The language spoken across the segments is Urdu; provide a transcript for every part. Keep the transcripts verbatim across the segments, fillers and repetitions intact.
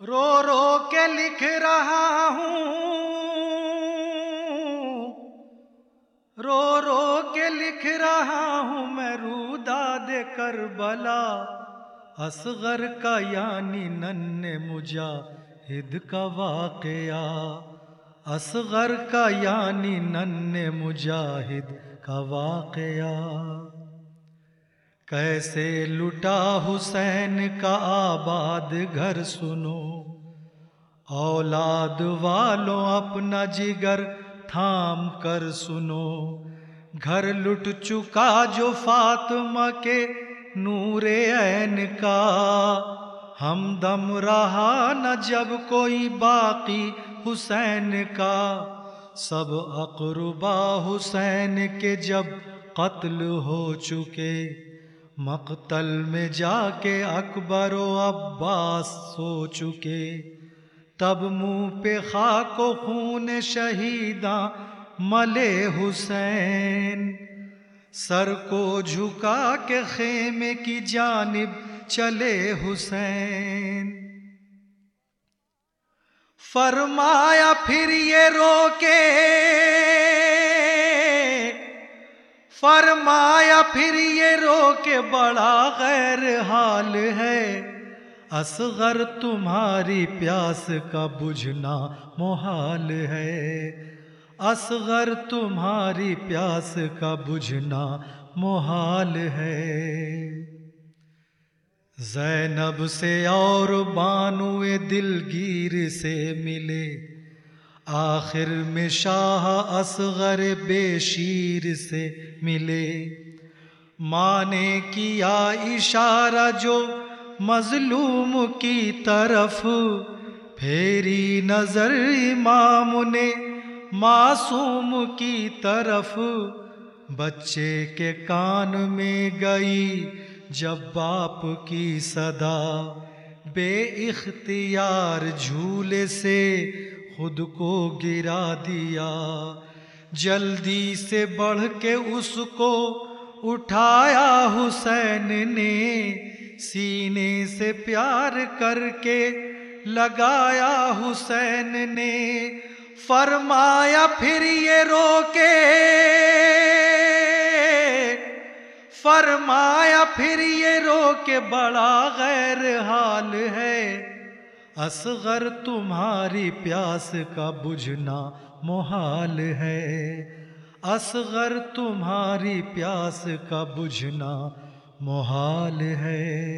رو رو کے لکھ رہا ہوں، رو رو کے لکھ رہا ہوں میں روداد کربلا، اصغر کا یعنی ننھے مجاہد کا واقعہ، اصغر کا یعنی ننھے مجاہد کا واقعہ۔ کیسے لٹا حسین کا آباد گھر سنو، اولاد والوں اپنا جگر تھام کر سنو، گھر لٹ چکا جو فاطمہ کے نور عین کا، ہمدم رہا نہ جب کوئی باقی حسین کا، سب اقربا حسین کے جب قتل ہو چکے، مقتل میں جا کے اکبر و عباس سو چکے، تب منہ پہ خاک و خون شہیداں ملے حسین، سر کو جھکا کے خیمے کی جانب چلے حسین۔ فرمایا پھر یہ رو کے، فرمایا پھر یہ رو کے بڑا غیر حال ہے، اصغر تمہاری پیاس کا بجھنا محال ہے، اصغر تمہاری پیاس کا بجھنا محال ہے۔ زینب سے اور بانو دلگیر سے ملے، آخر میں شاہ اصغر بے شیر سے ملے، ماں نے کیا اشارہ جو مظلوم کی طرف، پھیری نظر امام نے معصوم کی طرف، بچے کے کان میں گئی جب باپ کی صدا، بے اختیار جھولے سے خود کو گرا دیا، جلدی سے بڑھ کے اس کو اٹھایا حسین نے، سینے سے پیار کر کے لگایا حسین نے، فرمایا پھر یہ رو کے، فرمایا پھر یہ رو کے بڑا غیر حال ہے، اصغر تمہاری پیاس کا بجھنا محال ہے، اصغر تمہاری پیاس کا بجھنا محال ہے۔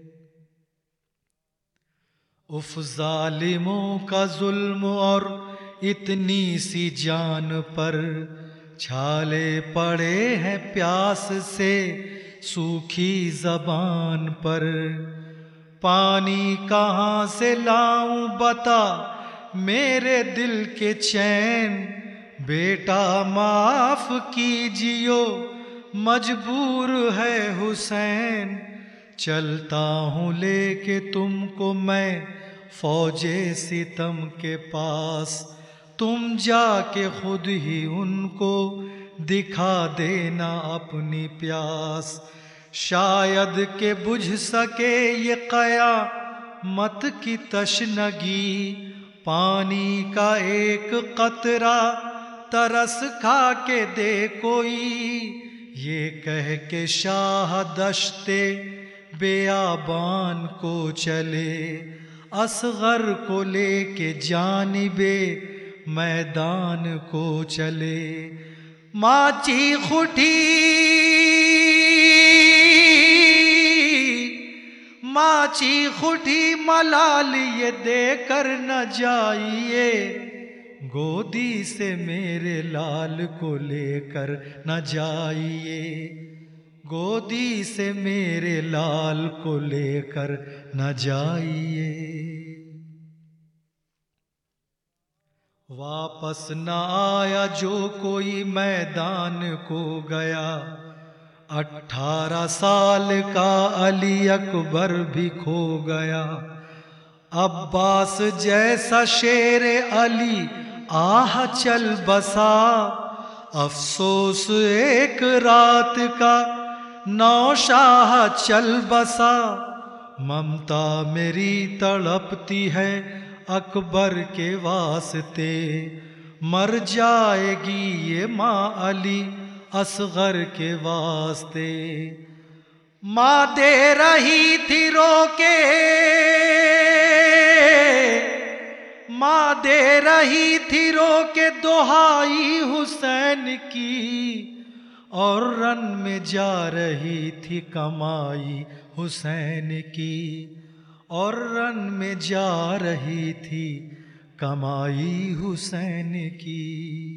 اف ظالموں کا ظلم اور اتنی سی جان پر، چھالے پڑے ہیں پیاس سے سوکھی زبان پر، پانی کہاں سے لاؤں بتا میرے دل کے چین، بیٹا معاف کیجیو مجبور ہے حسین، چلتا ہوں لے کے تم کو میں فوج ستم کے پاس، تم جا کے خود ہی ان کو دکھا دینا اپنی پیاس، شاید کہ بجھ سکے یہ قیامت کی تشنگی، پانی کا ایک قطرہ ترس کھا کے دے کوئی، یہ کہہ کے شاہ دشت بیابان کو چلے، اصغر کو لے کے جانب میدان کو چلے، ماں چیخ اٹھی، ماں چیخ اٹھی ملال یہ دے کر نہ جائیے، گودی سے میرے لال کو لے کر نہ جائیے، گودی سے میرے لال کو لے کر نہ جائیے۔ واپس نہ آیا جو کوئی میدان کو گیا، اٹھارہ سال کا علی اکبر بھی کھو گیا، عباس جیسا شیر علی آہ چل بسا، افسوس ایک رات کا نو شاہ چل بسا، ممتا میری تڑپتی ہے اکبر کے واسطے، مر جائے گی یہ ماں علی اصغر کے واسطے۔ ماں دے رہی تھی رو کے، ماں دے رہی تھی رو کے دہائی حسین کی، اور رن میں جا رہی تھی کمائی حسین کی، اور رن میں جا رہی تھی کمائی حسین کی۔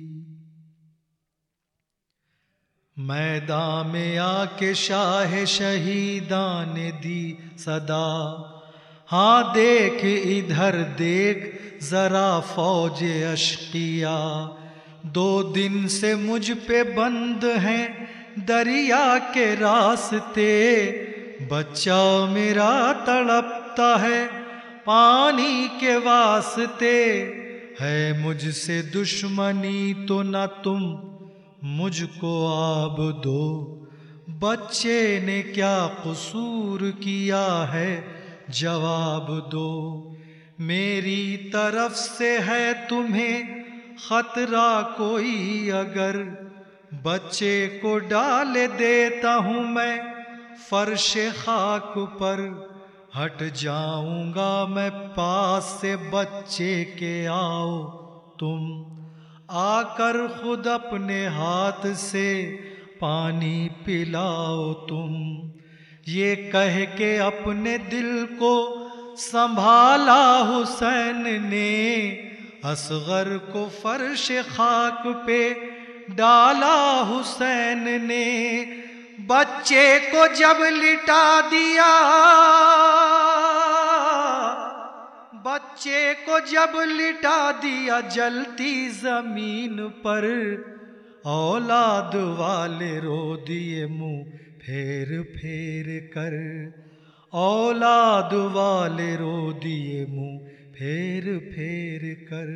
میدان میں آ کے شاہ شہیدان نے دی صدا، ہاں دیکھ ادھر دیکھ ذرا فوج اشقیا، دو دن سے مجھ پہ بند ہیں دریا کے راستے، بچہ میرا تڑپتا ہے پانی کے واسطے، ہے مجھ سے دشمنی تو نہ تم مجھ کو آب دو، بچے نے کیا قصور کیا ہے جواب دو، میری طرف سے ہے تمہیں خطرہ کوئی اگر، بچے کو ڈال دیتا ہوں میں فرش خاک پر، ہٹ جاؤں گا میں پاس سے بچے کے آؤ تم، آ کر خود اپنے ہاتھ سے پانی پلاؤ تم، یہ کہہ کے اپنے دل کو سنبھالا حسین نے، اصغر کو فرش خاک پہ ڈالا حسین نے، بچے کو جب لٹا دیا، بچے کو جب لٹا دیا جلتی زمین پر، اولاد والے رو دیے منہ پھیر پھیر کر، اولاد والے رو دیے منہ پھیر پھیر کر۔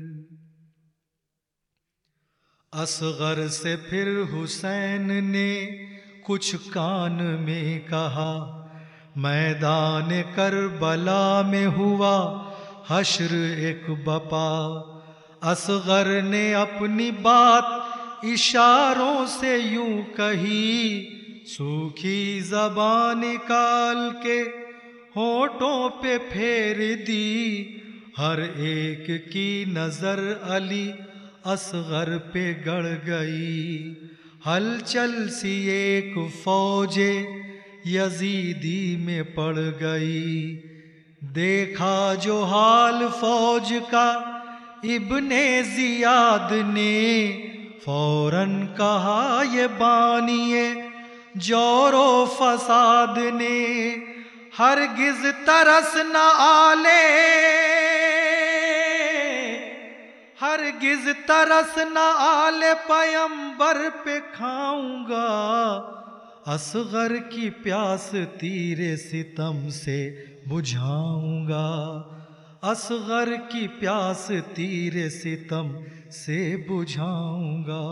اصغر سے پھر حسین نے کچھ کان میں کہا، میدان کربلا میں ہوا حشر ایک بپا، اصغر نے اپنی بات اشاروں سے یوں کہی، سوکھی زبان نکال کے ہونٹوں پہ پھیر دی، ہر ایک کی نظر علی اصغر پہ گڑ گئی، ہلچل سی ایک فوج یزیدی میں پڑ گئی، دیکھا جو حال فوج کا ابن زیاد نے، فوراً کہا یہ بانی جور و فساد نے، ہرگز ترس نہ آلے، ہرگز ترس نہ آلے پیمبر پہ کھاؤں گا، اصغر کی پیاس تیرے ستم سے بجھاؤں گا، اصغر کی پیاس تیرے ستم سے بجھاؤں گا۔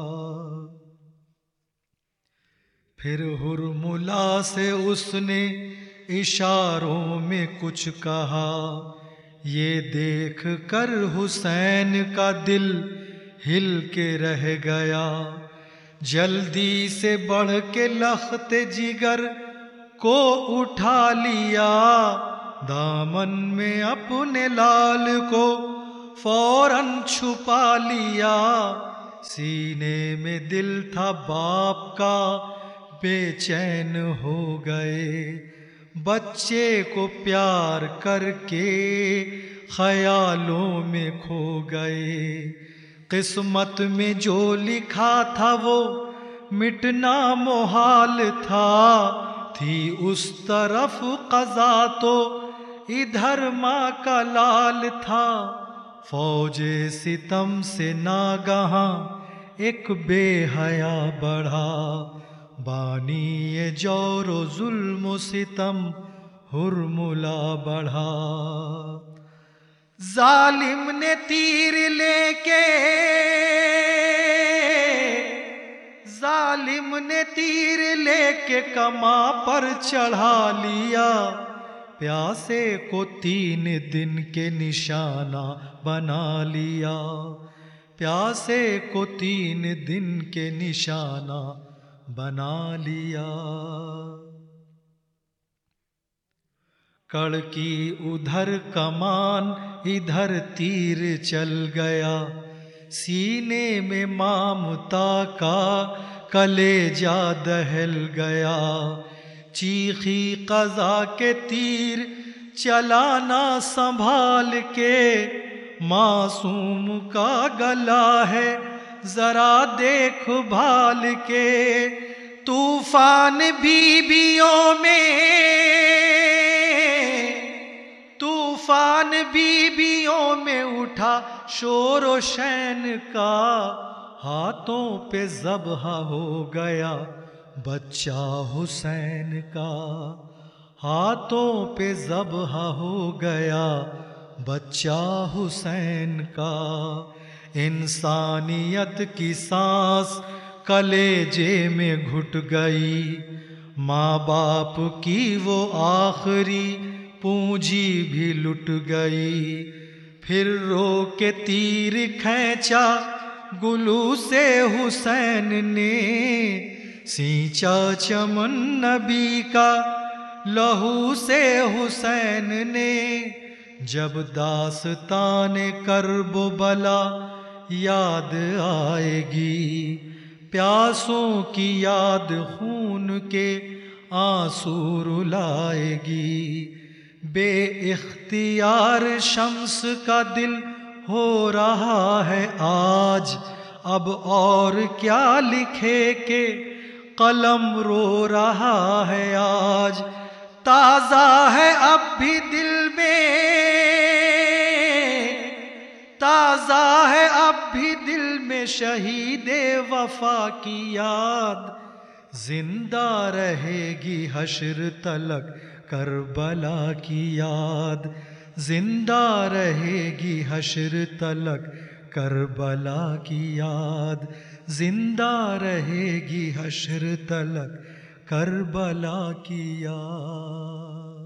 پھر ہرملا سے اس نے اشاروں میں کچھ کہا، یہ دیکھ کر حسین کا دل ہل کے رہ گیا، جلدی سے بڑھ کے لخت جگر کو اٹھا لیا، دامن میں اپنے لال کو فوراً چھپا لیا، سینے میں دل تھا باپ کا بے چین ہو گئے، بچے کو پیار کر کے خیالوں میں کھو گئے، قسمت میں جو لکھا تھا وہ مٹنا محال تھا، تھی اس طرف قضا تو ادھر ماں کا لال تھا، فوج ستم سے ناگہاں ایک بے حیا بڑھا، بانی جور و ظلم و ستم ہرملا بڑھا، ظالم نے تیر لے کے، ظالم نے تیر لے کے کماں پر چڑھا لیا، پیاسے کو تین دن کے نشانہ بنا لیا، پیاسے کو تین دن کے نشانہ بنا لیا۔ کڑکی ادھر کمان ادھر تیر چل گیا، سینے میں مامتا کا کلیجہ دہل گیا۔ چیخی قضا کے تیر چلانا سنبھال کے، معصوم کا گلا ہے ذرا دیکھ بھال کے۔ طوفان بیبیوں میں طوفان بیبیوں میں اٹھا شور و شین کا، ہاتھوں پہ ذبح ہو گیا بچہ حسین کا، ہاتھوں پہ ذبح ہو گیا بچہ حسین کا۔ انسانیت کی سانس کلیجے میں گھٹ گئی، ماں باپ کی وہ آخری پونجی بھی لٹ گئی۔ پھر رو کے تیر کھینچا گلو سے حسین نے، سینچا چمن نبی کا لہو سے حسین نے۔ جب داستان کرب و بلا یاد آئے گی، پیاسوں کی یاد خون کے آنسو رلائے گی۔ بے اختیار شمس کا دل ہو رہا ہے آج، اب اور کیا لکھے کہ قلم رو رہا ہے آج۔ تازہ ہے اب بھی دل میں تازہ ہے اب بھی دل میں شہید وفا کی یاد، زندہ رہے گی حشر تلک کربلا کی یاد، زندہ رہے گی حشر تلک کربلا کی یاد، زندہ رہے گی حشر تلک کربلا کی یاد۔